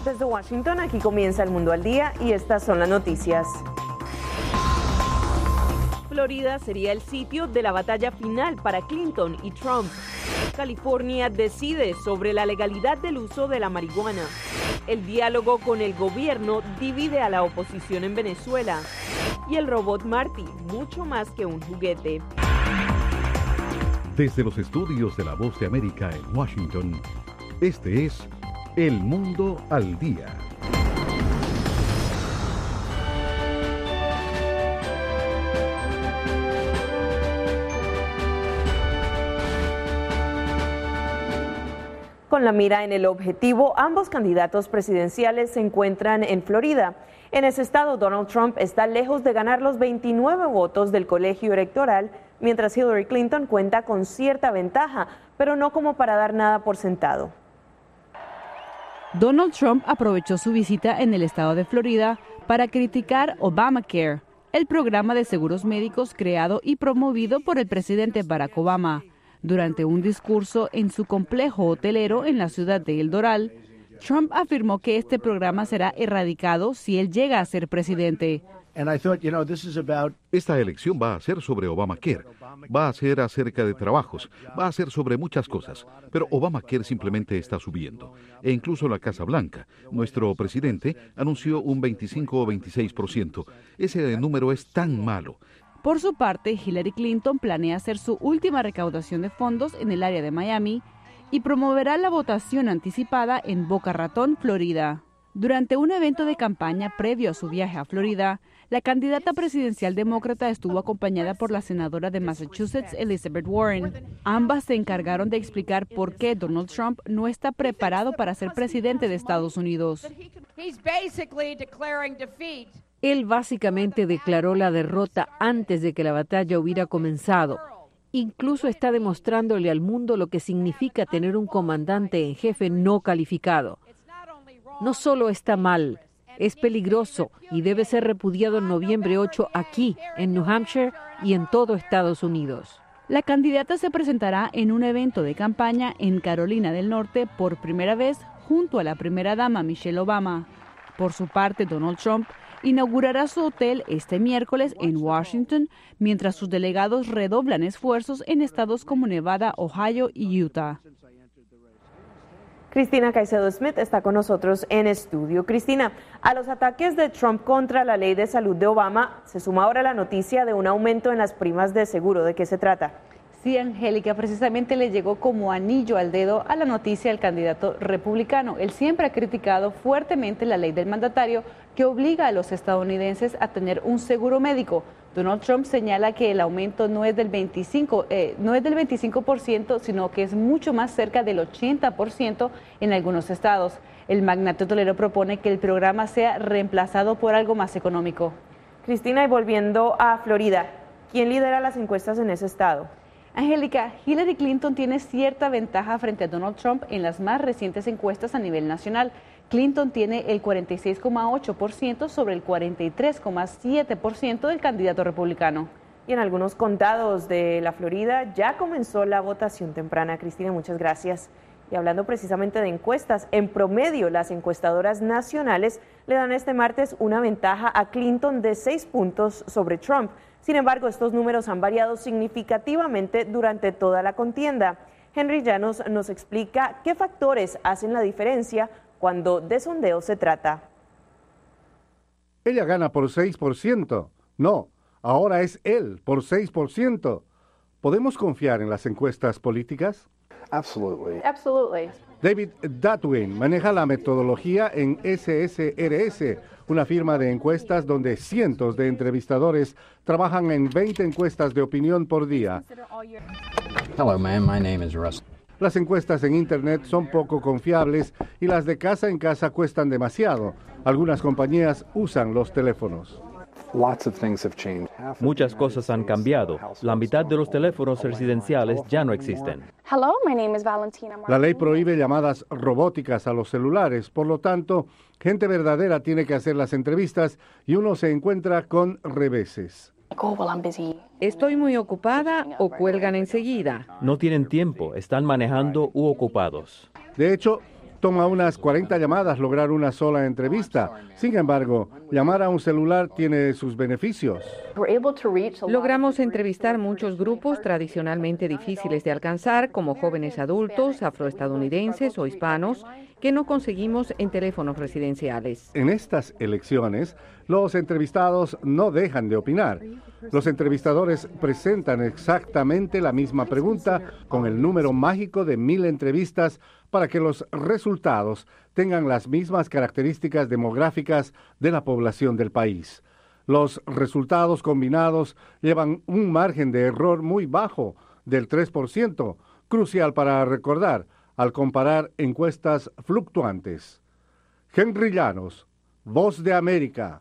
Desde Washington, aquí comienza El Mundo al Día y estas son las noticias. Florida sería el sitio de la batalla final para Clinton y Trump. California decide sobre la legalidad del uso de la marihuana. El diálogo con el gobierno divide a la oposición en Venezuela. Y el robot Marty, mucho más que un juguete. Desde los estudios de La Voz de América en Washington, este es El Mundo al Día. Con la mira en el objetivo, ambos candidatos presidenciales se encuentran en Florida. En ese estado, Donald Trump está lejos de ganar los 29 votos del colegio electoral, mientras Hillary Clinton cuenta con cierta ventaja, pero no como para dar nada por sentado. Donald Trump aprovechó su visita en el estado de Florida para criticar Obamacare, el programa de seguros médicos creado y promovido por el presidente Barack Obama. Durante un discurso en su complejo hotelero en la ciudad de El Doral, Trump afirmó que este programa será erradicado si él llega a ser presidente. Esta elección va a ser sobre Obamacare, va a ser acerca de trabajos, va a ser sobre muchas cosas, pero Obamacare simplemente está subiendo. E incluso la Casa Blanca, nuestro presidente, anunció un 25 o 26%. Ese número es tan malo. Por su parte, Hillary Clinton planea hacer su última recaudación de fondos en el área de Miami y promoverá la votación anticipada en Boca Ratón, Florida. Durante un evento de campaña previo a su viaje a Florida, la candidata presidencial demócrata estuvo acompañada por la senadora de Massachusetts, Elizabeth Warren. Ambas se encargaron de explicar por qué Donald Trump no está preparado para ser presidente de Estados Unidos. Él básicamente declaró la derrota antes de que la batalla hubiera comenzado. Incluso está demostrándole al mundo lo que significa tener un comandante en jefe no calificado. No solo está mal, es peligroso y debe ser repudiado en noviembre 8 aquí, en New Hampshire y en todo Estados Unidos. La candidata se presentará en un evento de campaña en Carolina del Norte por primera vez junto a la primera dama Michelle Obama. Por su parte, Donald Trump inaugurará su hotel este miércoles en Washington, mientras sus delegados redoblan esfuerzos en estados como Nevada, Ohio y Utah. Cristina Caicedo Smith está con nosotros en estudio. Cristina, a los ataques de Trump contra la ley de salud de Obama se suma ahora la noticia de un aumento en las primas de seguro. ¿De qué se trata? Sí, Angélica, precisamente le llegó como anillo al dedo a la noticia el candidato republicano. Él siempre ha criticado fuertemente la ley del mandatario que obliga a los estadounidenses a tener un seguro médico. Donald Trump señala que el aumento no es del 25%, sino que es mucho más cerca del 80% en algunos estados. El magnate hotelero propone que el programa sea reemplazado por algo más económico. Cristina, y volviendo a Florida, ¿quién lidera las encuestas en ese estado? Angélica, Hillary Clinton tiene cierta ventaja frente a Donald Trump en las más recientes encuestas a nivel nacional. Clinton tiene el 46,8% sobre el 43,7% del candidato republicano. Y en algunos condados de la Florida ya comenzó la votación temprana. Cristina, muchas gracias. Y hablando precisamente de encuestas, en promedio las encuestadoras nacionales le dan este martes una ventaja a Clinton de 6 puntos sobre Trump. Sin embargo, estos números han variado significativamente durante toda la contienda. Henry Llanos nos explica qué factores hacen la diferencia cuando de sondeo se trata. Ella gana por 6%. No, ahora es él por 6%. ¿Podemos confiar en las encuestas políticas? Absolutely. David Dadwin maneja la metodología en SSRS, una firma de encuestas donde cientos de entrevistadores trabajan en 20 encuestas de opinión por día. Hello, ma'am. My name is Russ. Las encuestas en Internet son poco confiables y las de casa en casa cuestan demasiado. Algunas compañías usan los teléfonos. Muchas cosas han cambiado. La mitad de los teléfonos residenciales ya no existen. Hello, my name is Valentina. La ley prohíbe llamadas robóticas a los celulares, por lo tanto, gente verdadera tiene que hacer las entrevistas y uno se encuentra con reveses. Estoy muy ocupada o cuelgan enseguida. No tienen tiempo, están manejando u ocupados. De hecho, Toma unas 40 llamadas lograr una sola entrevista. Sin embargo, llamar a un celular tiene sus beneficios. Logramos entrevistar muchos grupos tradicionalmente difíciles de alcanzar, como jóvenes adultos, afroestadounidenses o hispanos, que no conseguimos en teléfonos residenciales. En estas elecciones, los entrevistados no dejan de opinar. Los entrevistadores presentan exactamente la misma pregunta con el número mágico de 1000 entrevistas para que los resultados tengan las mismas características demográficas de la población del país. Los resultados combinados llevan un margen de error muy bajo, del 3%, crucial para recordar al comparar encuestas fluctuantes. Henry Llanos, Voz de América.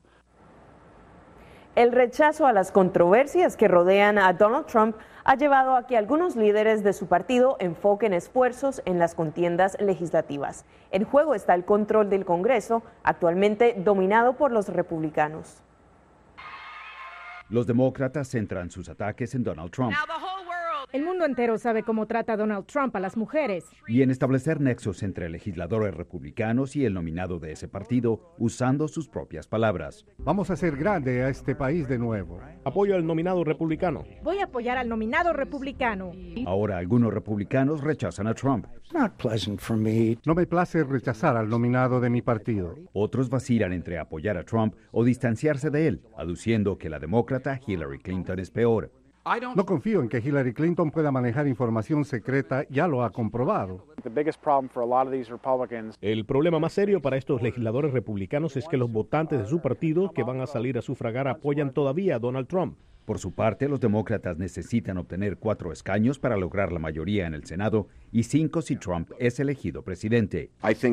El rechazo a las controversias que rodean a Donald Trump ha llevado a que algunos líderes de su partido enfoquen esfuerzos en las contiendas legislativas. En juego está el control del Congreso, actualmente dominado por los republicanos. Los demócratas centran sus ataques en Donald Trump El mundo entero sabe cómo trata Donald Trump a las mujeres. y en establecer nexos entre legisladores republicanos y el nominado de ese partido usando sus propias palabras. Vamos a hacer grande a este país de nuevo. Apoyo al nominado republicano. Voy a apoyar al nominado republicano. Ahora algunos republicanos rechazan a Trump. No me place rechazar al nominado de mi partido. Otros vacilan entre apoyar a Trump o distanciarse de él, aduciendo que la demócrata Hillary Clinton es peor. No confío en que Hillary Clinton pueda manejar información secreta, ya lo ha comprobado. El problema más serio para estos legisladores republicanos es que los votantes de su partido que van a salir a sufragar apoyan todavía a Donald Trump. Por su parte, los demócratas necesitan obtener 4 escaños para lograr la mayoría en el Senado y 5 si Trump es elegido presidente.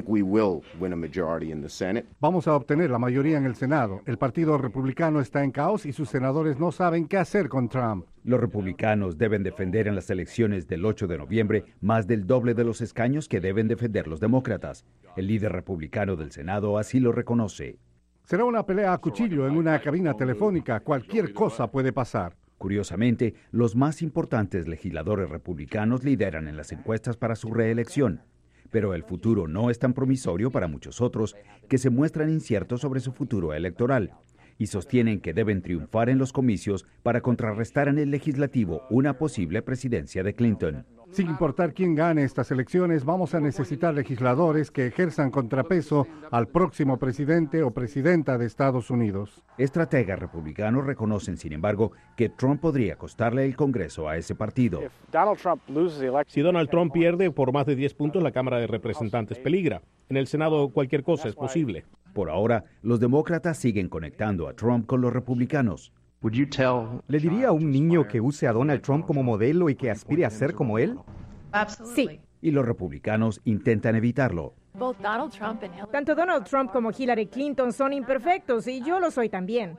Vamos a obtener la mayoría en el Senado. El Partido Republicano está en caos y sus senadores no saben qué hacer con Trump. Los republicanos deben defender en las elecciones del 8 de noviembre más del doble de los escaños que deben defender los demócratas. El líder republicano del Senado así lo reconoce. Será una pelea a cuchillo en una cabina telefónica. Cualquier cosa puede pasar. Curiosamente, los más importantes legisladores republicanos lideran en las encuestas para su reelección. Pero el futuro no es tan promisorio para muchos otros que se muestran inciertos sobre su futuro electoral y sostienen que deben triunfar en los comicios para contrarrestar en el legislativo una posible presidencia de Clinton. Sin importar quién gane estas elecciones, vamos a necesitar legisladores que ejerzan contrapeso al próximo presidente o presidenta de Estados Unidos. Estrategas republicanos reconocen, sin embargo, que Trump podría costarle el Congreso a ese partido. Si Donald Trump pierde por más de 10 puntos, la Cámara de Representantes peligra. En el Senado cualquier cosa es posible. Por ahora, los demócratas siguen conectando a Trump con los republicanos. ¿Le diría a un niño que use a Donald Trump como modelo y que aspire a ser como él? Sí. Y los republicanos intentan evitarlo. Tanto Donald Trump como Hillary Clinton son imperfectos y yo lo soy también.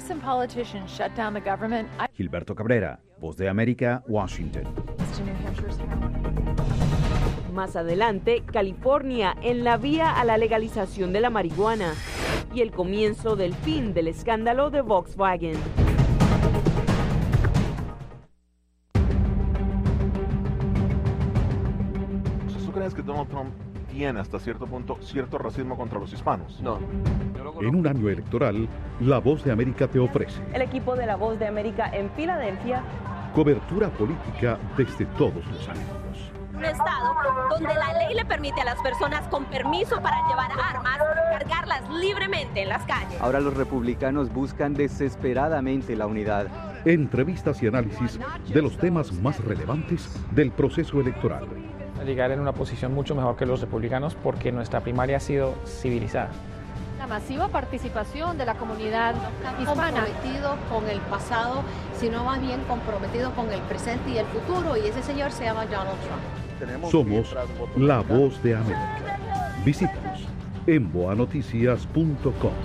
Gilberto Cabrera, Voz de América, Washington. Más adelante, California en la vía a la legalización de la marihuana y el comienzo del fin del escándalo de Volkswagen. ¿Tú crees que Donald Trump tiene hasta cierto punto cierto racismo contra los hispanos? No. En un año electoral, La Voz de América te ofrece El equipo de La Voz de América en Filadelfia. Cobertura política desde todos los ángulos. Un estado donde la ley le permite a las personas con permiso para llevar armas cargarlas libremente en las calles. Ahora los republicanos buscan desesperadamente la unidad. Entrevistas y análisis de los temas más relevantes del proceso electoral. Llegar en una posición mucho mejor que los republicanos porque nuestra primaria ha sido civilizada. La masiva participación de la comunidad hispana. Comprometido con el pasado, sino más bien comprometido con el presente y el futuro, y ese señor se llama Donald Trump. Somos La Voz de América. Visítanos en boanoticias.com.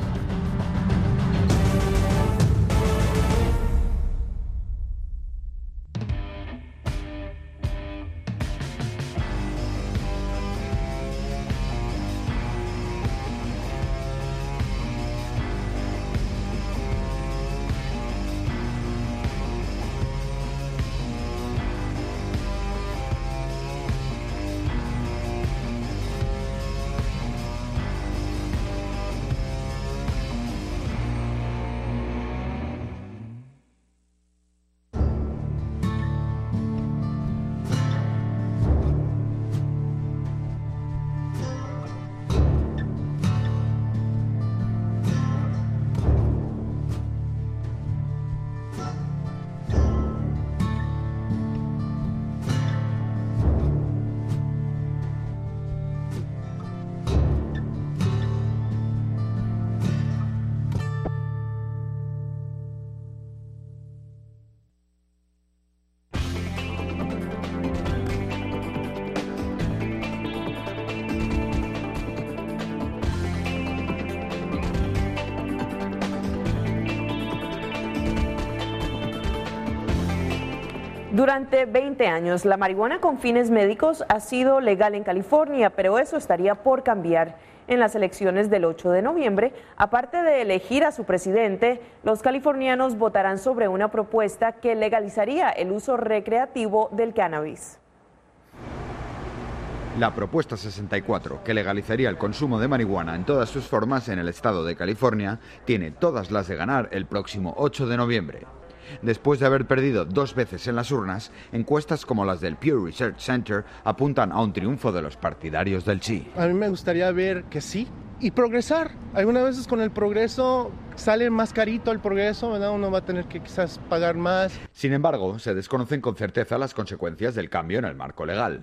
Durante 20 años, la marihuana con fines médicos ha sido legal en California, pero eso estaría por cambiar en las elecciones del 8 de noviembre. Aparte de elegir a su presidente, los californianos votarán sobre una propuesta que legalizaría el uso recreativo del cannabis. La propuesta 64, que legalizaría el consumo de marihuana en todas sus formas en el estado de California, tiene todas las de ganar el próximo 8 de noviembre. Después de haber perdido 2 veces en las urnas, encuestas como las del Pew Research Center apuntan a un triunfo de los partidarios del sí. A mí me gustaría ver que sí y progresar. Algunas veces con el progreso sale más carito el progreso, ¿verdad? Uno va a tener que quizás pagar más. Sin embargo, se desconocen con certeza las consecuencias del cambio en el marco legal.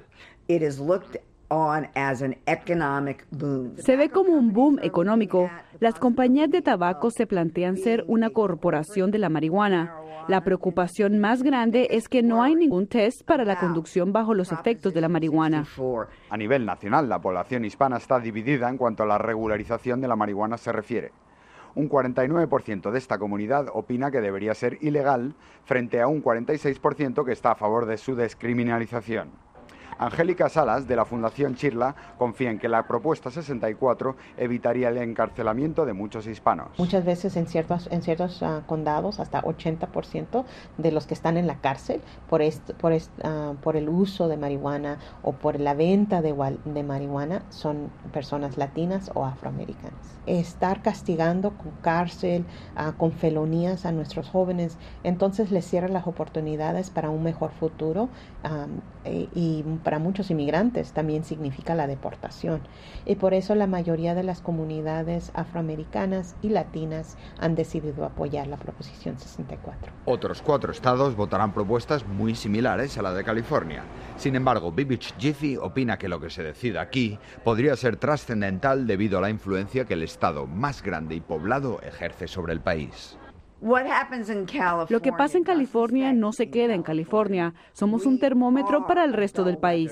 Se ve como un boom económico. Las compañías de tabaco se plantean ser una corporación de la marihuana. La preocupación más grande es que no hay ningún test para la conducción bajo los efectos de la marihuana. A nivel nacional, la población hispana está dividida en cuanto a la regularización de la marihuana se refiere. Un 49% de esta comunidad opina que debería ser ilegal, frente a un 46% que está a favor de su descriminalización. Angélica Salas, de la Fundación Chirla, confía en que la propuesta 64 evitaría el encarcelamiento de muchos hispanos. Muchas veces en ciertos condados, hasta 80% de los que están en la cárcel por el uso de marihuana o por la venta de marihuana son personas latinas o afroamericanas. Estar castigando con cárcel, con felonías a nuestros jóvenes, entonces les cierra las oportunidades para un mejor futuro y para muchos inmigrantes también significa la deportación. Y por eso la mayoría de las comunidades afroamericanas y latinas han decidido apoyar la proposición 64. Otros 4 estados votarán propuestas muy similares a la de California. Sin embargo, Bibich Jiffy opina que lo que se decida aquí podría ser trascendental debido a la influencia que el estado más grande y poblado ejerce sobre el país. Lo que pasa en California no se queda en California. Somos un termómetro para el resto del país.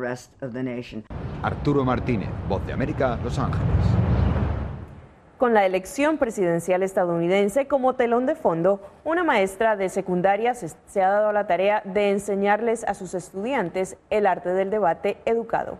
Arturo Martínez, Voz de América, Los Ángeles. Con la elección presidencial estadounidense como telón de fondo, una maestra de secundaria se ha dado a la tarea de enseñarles a sus estudiantes el arte del debate educado.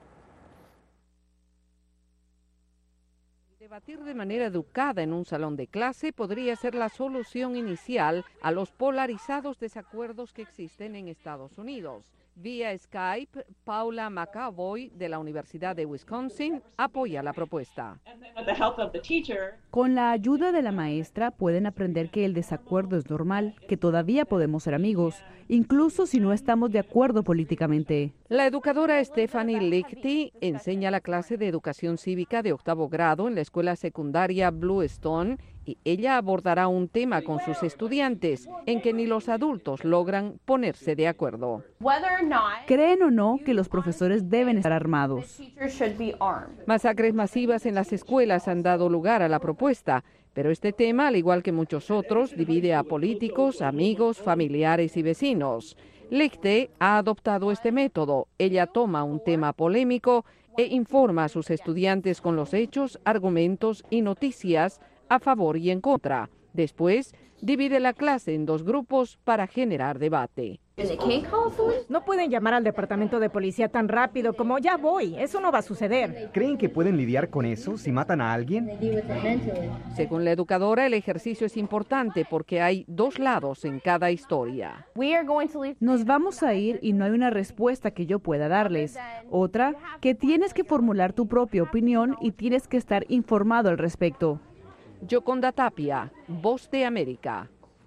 Debatir de manera educada en un salón de clase podría ser la solución inicial a los polarizados desacuerdos que existen en Estados Unidos. Vía Skype, Paula McAvoy, de la Universidad de Wisconsin, apoya la propuesta. Con la ayuda de la maestra pueden aprender que el desacuerdo es normal, que todavía podemos ser amigos, incluso si no estamos de acuerdo políticamente. La educadora Stephanie Lichty enseña la clase de educación cívica de 8º grado en la escuela secundaria Bluestone y ella abordará un tema con sus estudiantes en que ni los adultos logran ponerse de acuerdo. ¿Creen o no que los profesores deben estar armados? Masacres masivas en las escuelas han dado lugar a la propuesta, pero este tema, al igual que muchos otros, divide a políticos, amigos, familiares y vecinos. Lichty ha adoptado este método. Ella toma un tema polémico e informa a sus estudiantes con los hechos, argumentos y noticias a favor y en contra. Después, divide la clase en 2 grupos para generar debate. No pueden llamar al departamento de policía tan rápido como ya voy. Eso no va a suceder. ¿Creen que pueden lidiar con eso si matan a alguien? Según la educadora, el ejercicio es importante porque hay 2 lados en cada historia. Nos vamos a ir y no hay una respuesta que yo pueda darles. Otra, que tienes que formular tu propia opinión y tienes que estar informado al respecto. Yoconda Tapia, Voz de América.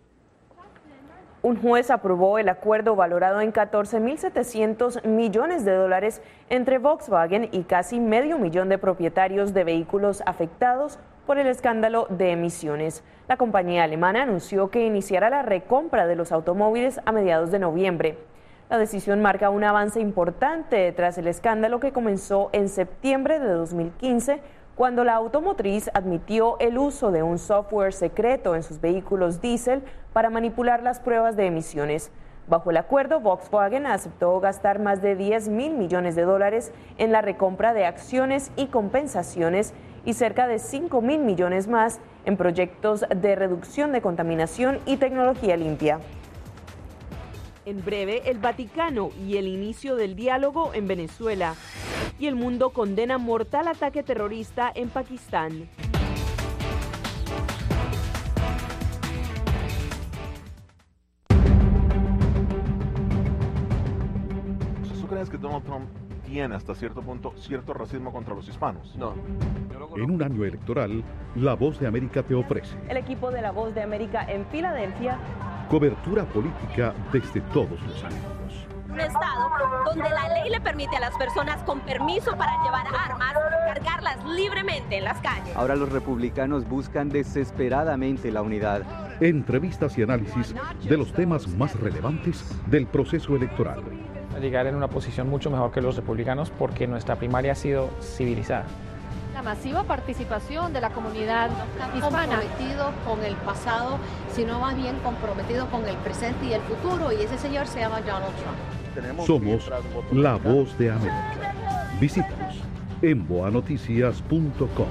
Un juez aprobó el acuerdo valorado en $14.700 millones entre Volkswagen y casi medio millón de propietarios de vehículos afectados por el escándalo de emisiones. La compañía alemana anunció que iniciará la recompra de los automóviles a mediados de noviembre. La decisión marca un avance importante tras el escándalo que comenzó en septiembre de 2015, cuando la automotriz admitió el uso de un software secreto en sus vehículos diésel para manipular las pruebas de emisiones. Bajo el acuerdo, Volkswagen aceptó gastar más de $10.000 millones en la recompra de acciones y compensaciones y cerca de $5.000 millones más en proyectos de reducción de contaminación y tecnología limpia. En breve, el Vaticano y el inicio del diálogo en Venezuela. Y el mundo condena mortal ataque terrorista en Pakistán. ¿Tú crees que Donald Trump tiene hasta cierto punto cierto racismo contra los hispanos? No. En un año electoral, La Voz de América te ofrece El equipo de La Voz de América en Filadelfia. cobertura política desde todos los ángulos. Un estado donde la ley le permite a las personas con permiso para llevar armas cargarlas libremente en las calles. Ahora los republicanos buscan desesperadamente la unidad. Entrevistas y análisis de los temas más relevantes del proceso electoral. Llegar en una posición mucho mejor que los republicanos porque nuestra primaria ha sido civilizada. La masiva participación de la comunidad hispana. Comprometido con el pasado, sino más bien comprometido con el presente y el futuro, y ese señor se llama Donald Trump. Somos La Voz de América. Visítanos en boanoticias.com.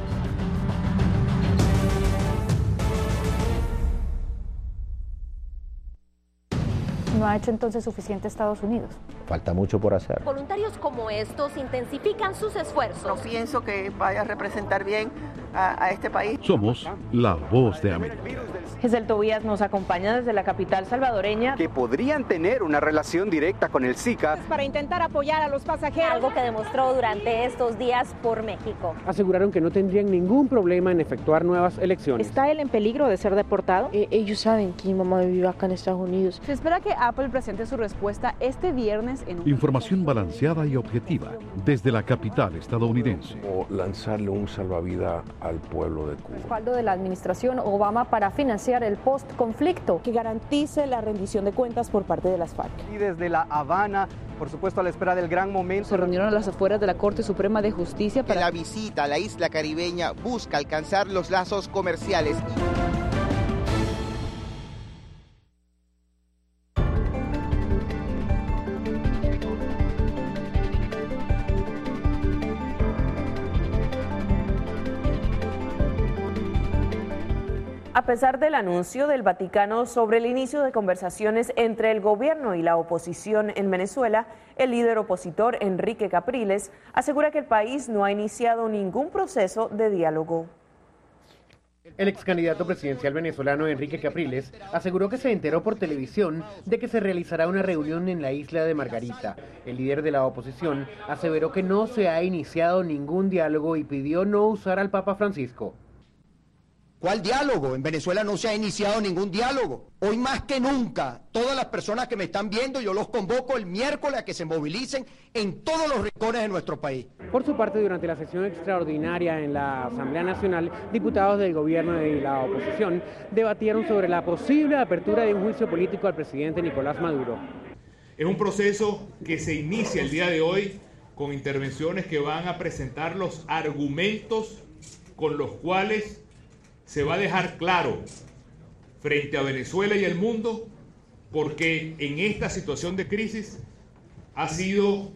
¿No ha hecho entonces suficiente Estados Unidos? Falta mucho por hacer. Voluntarios como estos intensifican sus esfuerzos. No pienso que vaya a representar bien a este país. Somos La Voz de América. Giselle Tobías nos acompaña desde la capital salvadoreña. Que podrían tener una relación directa con el Zika. Para intentar apoyar a los pasajeros. Algo que demostró durante estos días por México. Aseguraron que no tendrían ningún problema en efectuar nuevas elecciones. ¿Está él en peligro de ser deportado? Ellos saben que mi mamá vive acá en Estados Unidos. Se espera que Apple presente su respuesta este viernes en un... Información balanceada y objetiva desde la capital estadounidense. O lanzarle un salvavidas al pueblo de Cuba. Respaldo de la administración Obama para financiar el post-conflicto. Que garantice la rendición de cuentas por parte de las FARC. Y desde La Habana, por supuesto, a la espera del gran momento. Se reunieron a las afueras de la Corte Suprema de Justicia para... La visita a la isla caribeña busca alcanzar los lazos comerciales. A pesar del anuncio del Vaticano sobre el inicio de conversaciones entre el gobierno y la oposición en Venezuela, el líder opositor Enrique Capriles asegura que el país no ha iniciado ningún proceso de diálogo. El ex candidato presidencial venezolano Enrique Capriles aseguró que se enteró por televisión de que se realizará una reunión en la isla de Margarita. El líder de la oposición aseveró que no se ha iniciado ningún diálogo y pidió no usar al Papa Francisco. ¿Cuál diálogo? En Venezuela no se ha iniciado ningún diálogo. Hoy más que nunca, todas las personas que me están viendo, yo los convoco el miércoles a que se movilicen en todos los rincones de nuestro país. Por su parte, durante la sesión extraordinaria en la Asamblea Nacional, diputados del gobierno y la oposición debatieron sobre la posible apertura de un juicio político al presidente Nicolás Maduro. Es un proceso que se inicia el día de hoy con intervenciones que van a presentar los argumentos con los cuales se va a dejar claro frente a Venezuela y el mundo porque en esta situación de crisis ha sido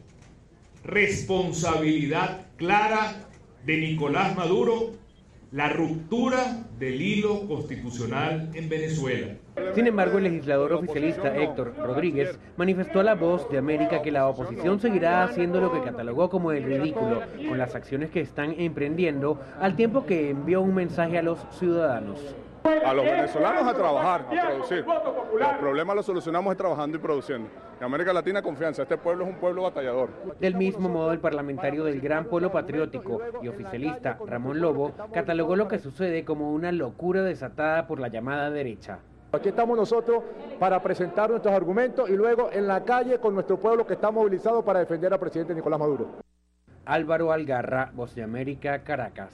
responsabilidad clara de Nicolás Maduro la ruptura del hilo constitucional en Venezuela. Sin embargo, el legislador oficialista Héctor Rodríguez manifestó a La Voz de América que la oposición seguirá haciendo lo que catalogó como el ridículo con las acciones que están emprendiendo, al tiempo que envió un mensaje a los ciudadanos. A los venezolanos a trabajar, a producir. Los problemas los solucionamos trabajando y produciendo. En América Latina, confianza. Este pueblo es un pueblo batallador. Del mismo modo, el parlamentario del Gran Polo Patriótico y oficialista Ramón Lobo catalogó lo que sucede como una locura desatada por la llamada derecha. Aquí estamos nosotros para presentar nuestros argumentos y luego en la calle con nuestro pueblo que está movilizado para defender al presidente Nicolás Maduro. Álvaro Algarra, Voz de América, Caracas.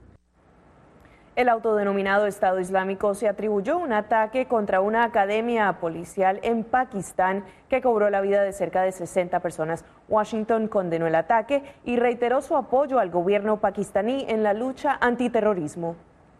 El autodenominado Estado Islámico se atribuyó un ataque contra una academia policial en Pakistán que cobró la vida de cerca de 60 personas. Washington condenó el ataque y reiteró su apoyo al gobierno pakistaní en la lucha antiterrorismo.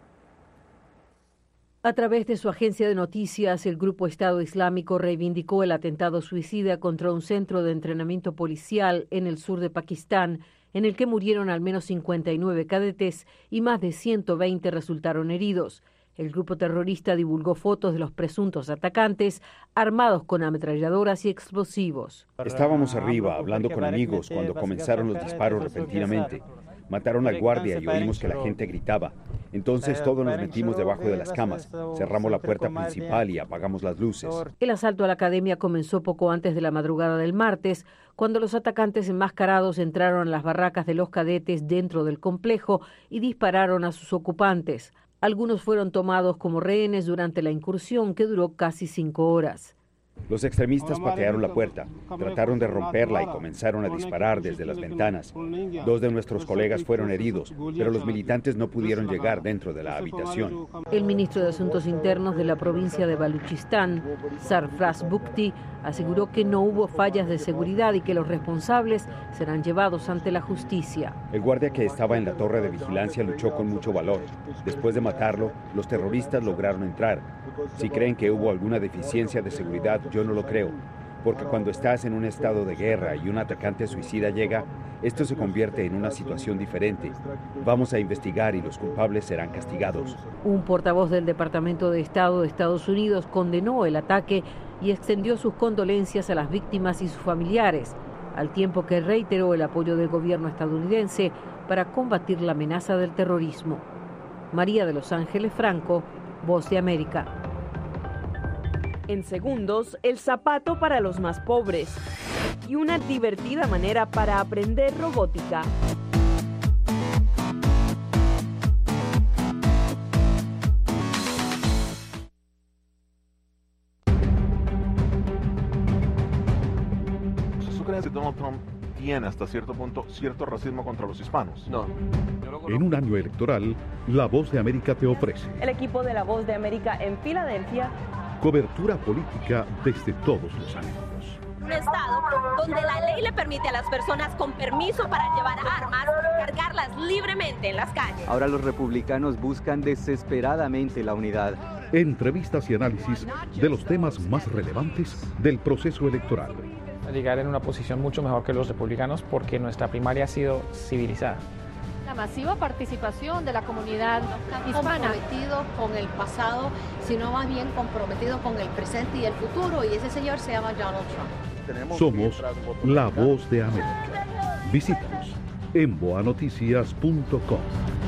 A través de su agencia de noticias, el grupo Estado Islámico reivindicó el atentado suicida contra un centro de entrenamiento policial en el sur de Pakistán, en el que murieron al menos 59 cadetes y más de 120 resultaron heridos. El grupo terrorista divulgó fotos de los presuntos atacantes armados con ametralladoras y explosivos. Estábamos arriba hablando con amigos cuando comenzaron los disparos repentinamente. Mataron al guardia y oímos que la gente gritaba. Entonces todos nos metimos debajo de las camas, cerramos la puerta principal y apagamos las luces. El asalto a la academia comenzó poco antes de la madrugada del martes, cuando los atacantes enmascarados entraron a las barracas de los cadetes dentro del complejo y dispararon a sus ocupantes. Algunos fueron tomados como rehenes durante la incursión, que duró casi 5 horas. Los extremistas patearon la puerta, trataron de romperla y comenzaron a disparar desde las ventanas. 2 de nuestros colegas fueron heridos, pero los militantes no pudieron llegar dentro de la habitación. El ministro de Asuntos Internos de la provincia de Baluchistán, Sarfraz Bukti, aseguró que no hubo fallas de seguridad y que los responsables serán llevados ante la justicia. El guardia que estaba en la torre de vigilancia luchó con mucho valor. Después de matarlo, los terroristas lograron entrar. Si creen que hubo alguna deficiencia de seguridad, yo no lo creo, porque cuando estás en un estado de guerra y un atacante suicida llega, esto se convierte en una situación diferente. Vamos a investigar y los culpables serán castigados. Un portavoz del Departamento de Estado de Estados Unidos condenó el ataque y extendió sus condolencias a las víctimas y sus familiares, al tiempo que reiteró el apoyo del gobierno estadounidense para combatir la amenaza del terrorismo. María de Los Ángeles Franco, Voz de América. En segundos, el zapato para los más pobres y una divertida manera para aprender robótica. ¿Tú crees que Donald Trump tiene hasta cierto punto cierto racismo contra los hispanos? No. En un año electoral, La Voz de América te ofrece el equipo de La Voz de América en Filadelfia. Cobertura política desde todos los ángulos. Un estado donde la ley le permite a las personas con permiso para llevar armas cargarlas libremente en las calles. Ahora los republicanos buscan desesperadamente la unidad. Entrevistas y análisis de los temas más relevantes del proceso electoral. Llegar en una posición mucho mejor que los republicanos porque nuestra primaria ha sido civilizada. La masiva participación de la comunidad hispana. Comprometido con el pasado, sino más bien comprometido con el presente y el futuro, y ese señor se llama Donald Trump. Somos La Voz de América. Visítanos en boanoticias.com.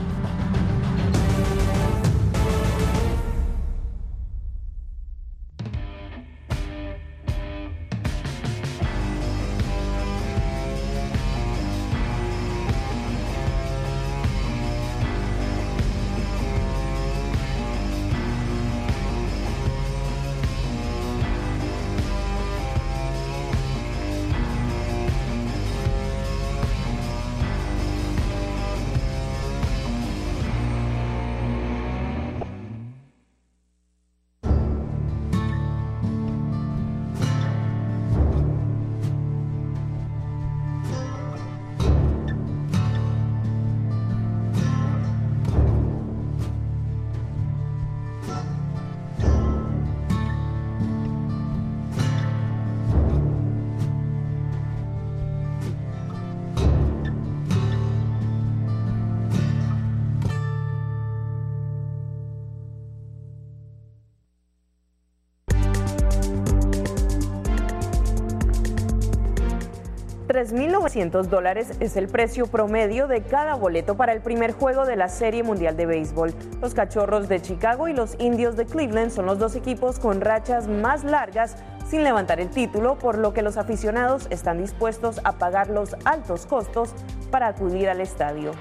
$3,900 es el precio promedio de cada boleto para el primer juego de la Serie Mundial de Béisbol. Los Cachorros de Chicago y los Indios de Cleveland son los 2 equipos con rachas más largas sin levantar el título, por lo que los aficionados están dispuestos a pagar los altos costos para acudir al estadio.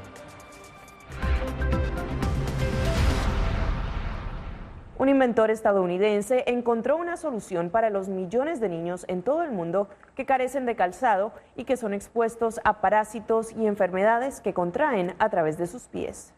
Un inventor estadounidense encontró una solución para los millones de niños en todo el mundo que carecen de calzado y que son expuestos a parásitos y enfermedades que contraen a través de sus pies.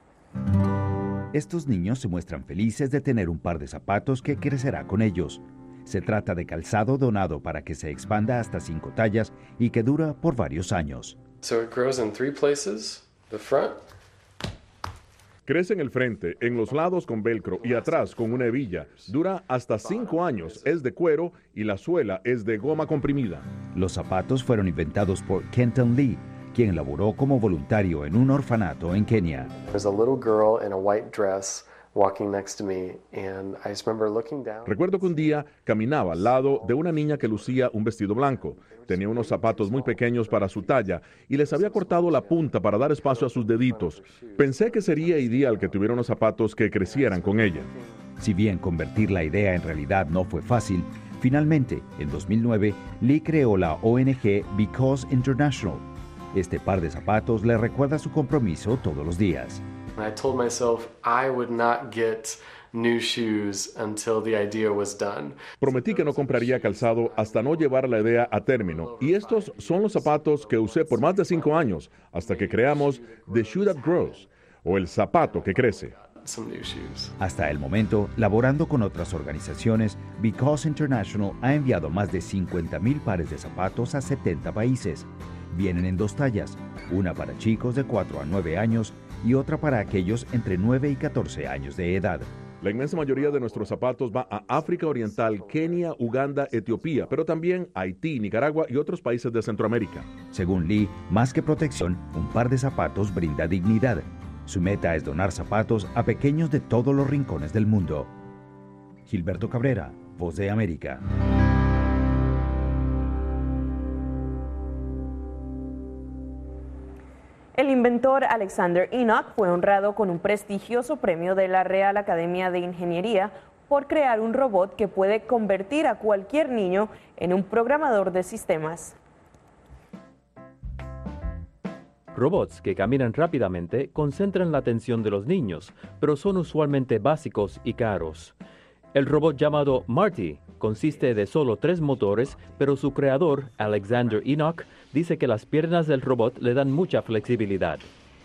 Estos niños se muestran felices de tener un par de zapatos que crecerá con ellos. Se trata de calzado donado para que se expanda hasta 5 tallas y que dura por varios años. So it grows in 3 places, the front. Crece en el frente, en los lados con velcro y atrás con una hebilla. Dura hasta 5 años, es de cuero y la suela es de goma comprimida. Los zapatos fueron inventados por Kenton Lee, quien laboró como voluntario en un orfanato en Kenia. There's a little girl in a white dress walking next to me, and I just remember looking down. Recuerdo que un día caminaba al lado de una niña que lucía un vestido blanco. Tenía unos zapatos muy pequeños para su talla y les había cortado la punta para dar espacio a sus deditos. Pensé que sería ideal que tuviera unos zapatos que crecieran con ella. Si bien convertir la idea en realidad no fue fácil, finalmente, en 2009, Lee creó la ONG Because International. Este par de zapatos le recuerda su compromiso todos los días. I told myself I would not get new shoes until the idea was done. Prometí que no compraría calzado hasta no llevar la idea a término. Y estos son los zapatos que usé por más de 5 años, hasta que creamos The Shoe That Grows, o el zapato que crece. Hasta el momento, laborando con otras organizaciones, Because International ha enviado más de 50,000 pares de zapatos a 70 países. Vienen en 2 tallas, una para chicos de 4 a 9 años y otra para aquellos entre 9 y 14 años de edad. La inmensa mayoría de nuestros zapatos va a África Oriental, Kenia, Uganda, Etiopía, pero también a Haití, Nicaragua y otros países de Centroamérica. Según Lee, más que protección, un par de zapatos brinda dignidad. Su meta es donar zapatos a pequeños de todos los rincones del mundo. Gilberto Cabrera, Voz de América. El inventor Alexander Enoch fue honrado con un prestigioso premio de la Real Academia de Ingeniería por crear un robot que puede convertir a cualquier niño en un programador de sistemas. Robots que caminan rápidamente concentran la atención de los niños, pero son usualmente básicos y caros. El robot llamado Marty consiste de solo 3 motores, pero su creador, Alexander Enoch, dice que las piernas del robot le dan mucha flexibilidad.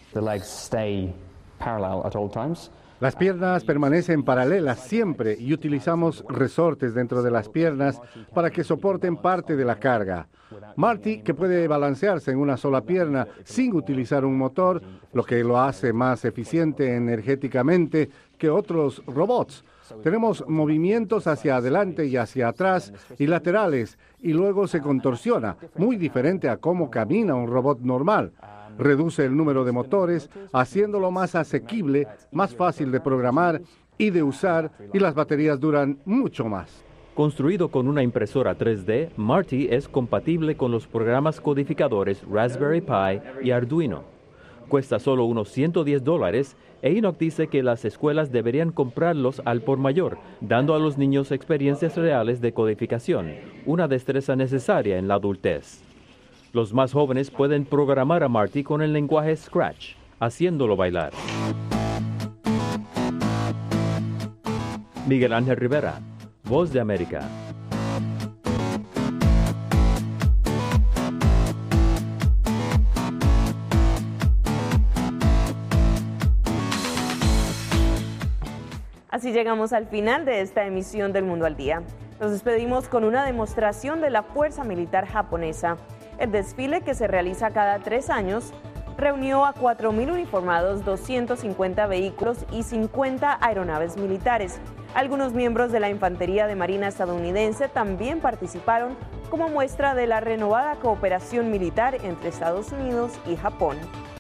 Las piernas permanecen paralelas siempre y utilizamos resortes dentro de las piernas para que soporten parte de la carga. Marty, que puede balancearse en una sola pierna sin utilizar un motor, lo que lo hace más eficiente energéticamente que otros robots. Tenemos movimientos hacia adelante y hacia atrás y laterales, y luego se contorsiona, muy diferente a cómo camina un robot normal. Reduce el número de motores, haciéndolo más asequible, más fácil de programar y de usar, y las baterías duran mucho más. Construido con una impresora 3D, Marty es compatible con los programas codificadores Raspberry Pi y Arduino. Cuesta solo unos $110, e Enoch dice que las escuelas deberían comprarlos al por mayor, dando a los niños experiencias reales de codificación, una destreza necesaria en la adultez. Los más jóvenes pueden programar a Marty con el lenguaje Scratch, haciéndolo bailar. Miguel Ángel Rivera, Voz de América. Así llegamos al final de esta emisión del Mundo al Día. Nos despedimos con una demostración de la fuerza militar japonesa. El desfile, que se realiza cada 3 años, reunió a 4.000 uniformados, 250 vehículos y 50 aeronaves militares. Algunos miembros de la Infantería de Marina estadounidense también participaron como muestra de la renovada cooperación militar entre Estados Unidos y Japón.